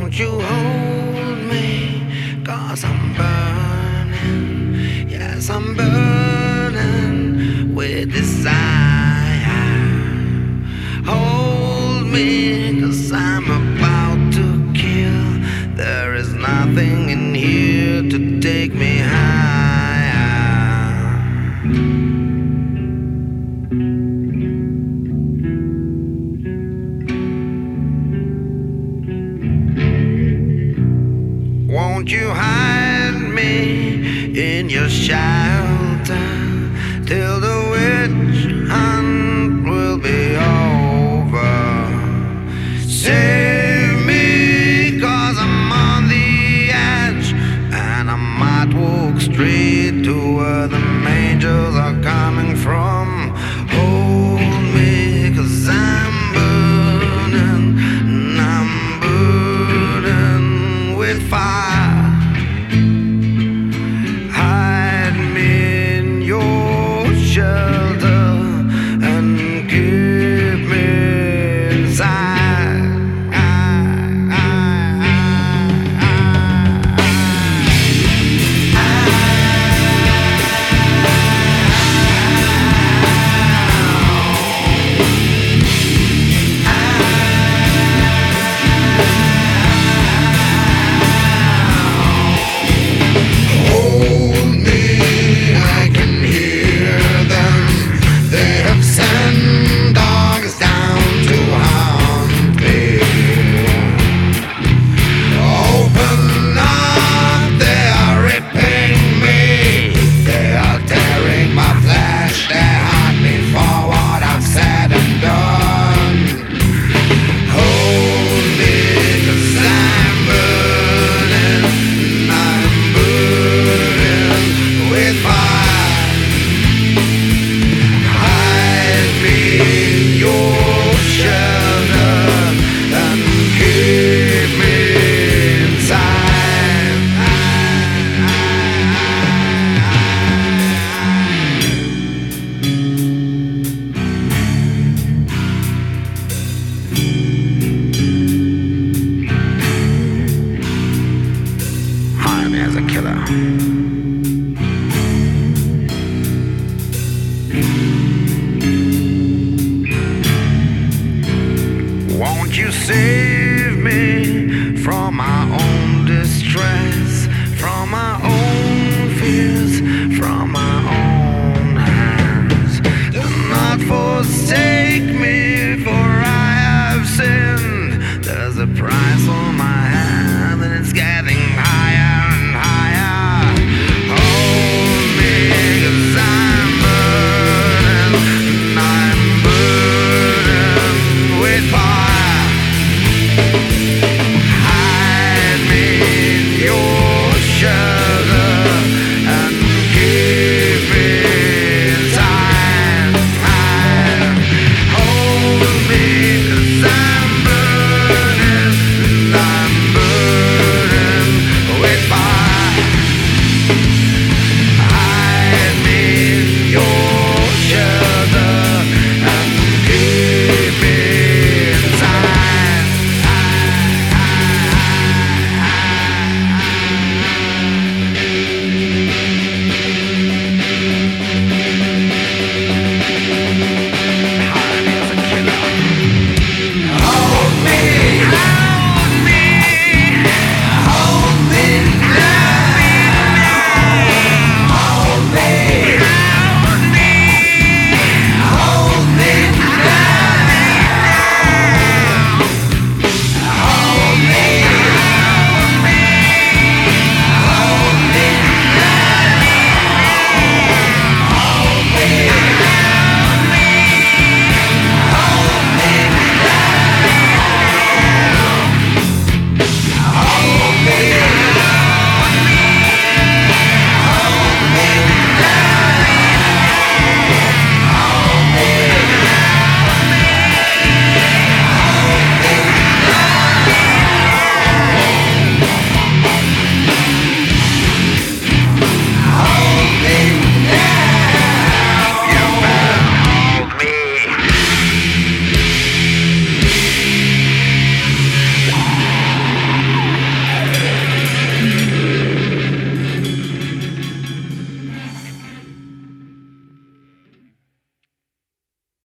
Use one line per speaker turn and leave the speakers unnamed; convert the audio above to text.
Won't you hold me? 'Cause I'm burning. Yes, I'm burning with desire. Hold me, 'cause I'm about to kill. There is nothing in here to take me higher. Won't you hide me in your shelter till the witch hunt will be over? Save me, 'cause I'm on the edge, and I might walk straight to where the angels are coming from. Hold me, 'cause I'm burning, and I'm burning with fire. As a killer. Won't you save me from my own distress, from my own fears, from my own hands? Do not forsake me.